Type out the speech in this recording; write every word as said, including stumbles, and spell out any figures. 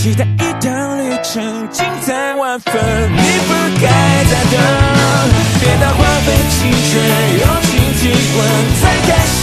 期待一趟旅程，精彩万分，你不该再等，别到荒废青春，用尽体温才开始